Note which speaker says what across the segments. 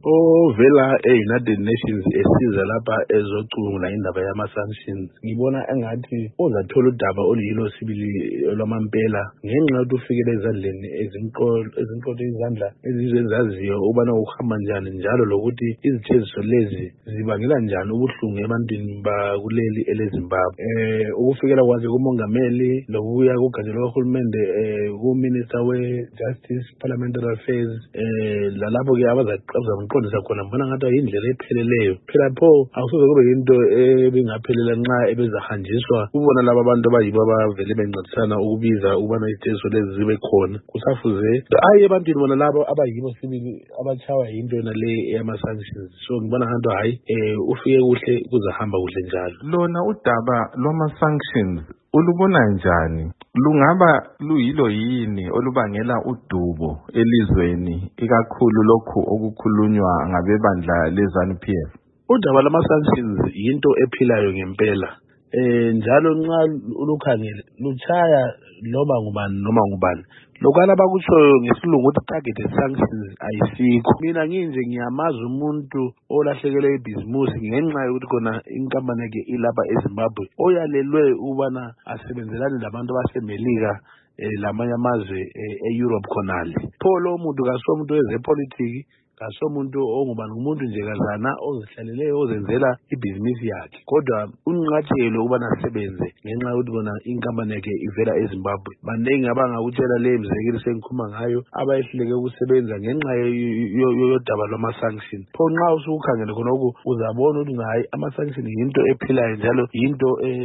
Speaker 1: ovela e-United Nations esiza lapha ezocubungula indaba yama-sanctions. Ngibona engathi uzathola udaba oluyilo sibili lwamampela ngenxa yokuthi ufikele ezandleni ezinqola izandla ezizwe ezaziyo ubana ukuhamba njani njalo lokuthi izitheliso lezi zibangela njani ubuhlungu ebantwini bakuleli eleZimbabwe. Ukufikela kwakhe kumongameli lokuya kugatsha lukahulumende kuminister we-Justice Parliamentary Affairs lalapho-ke abazamqondisa khona mbona ngathi yindlela epheleleyo. Phela pho akusoze kube yinto ebingaphelela nxa ebezahanjiswa kubona laba abantu abayibo abavele bencedisana ukubiza ukubana izitheliso lezi zibe khona. Kusafuze ebantwini bona labo abayibo sibili abachawa yinto yona le eyama-sanctions. So ngibona ngathi hayi ufike kuhle kuzahamba kuhle njalo.
Speaker 2: Lona udaba lwama-sanctions ulubona njani? Lungaba luyilo yini olubangela udubo elizweni ikakhulu lokhu okukhulunywa ngabebandla leZANU-PF?
Speaker 1: Udaba lama-sanctions yinto ephilayo ngempela. Njalo nxa ulukhangele luchaya noma ngubani. Lokala bakutshoyo ngesilungu ukuthi targeted sanctions ayisikho. Mina nginje ngiyamaza umuntu olahlekelwe ibhizimusi ngenxa yokuthi khona inkampani yakhe ilapha eZimbabwe oyalelwe ubana asebenzelane labantu baseMelika lamanye amazwe e-Europe khonale. Pho lo muntu kasomuntu wezepolitiki, kasomuntu ongubani, umuntu nje kazana ozihlaleleyo ozenzela ibhizinisi yakhe. Kodwa unqatshelwe ukubana asebenze ngenxa yokuthi bona inkampani yakhe ivela eZimbabwe. Baningi abangakutshela le mzekelo sengikhuluma ngayo abayehluleke ukusebenza ngenxa yodaba lwama-sanction. Pho nxa usukhangele khonokho uzabona ukuthi hayi ama-sanction yinto ephilayo njalo yinto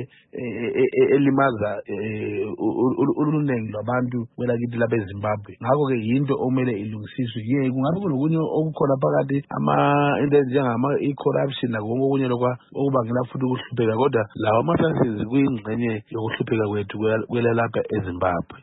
Speaker 1: elimaza uluningi lwabantu kwelakithi lapha eZimbabwe. Ngakho-ke yinto okumele ilungisiswe. Kungabe kunokunye okukhona phakathi into i-corruption nakonke okunye lokho okubangela futhi ukuhlupheka, kodwa lawa ama-sanctions kuyingxenye yokuhlupheka kwethu kwelalapha eZimbabwe.